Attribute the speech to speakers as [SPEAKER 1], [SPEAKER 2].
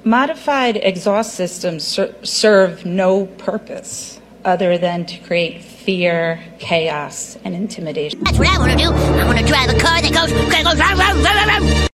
[SPEAKER 1] Modified exhaust systems serve no purpose other than to create fear, chaos, and intimidation.
[SPEAKER 2] That's what I want to do. I want to drive a car that goes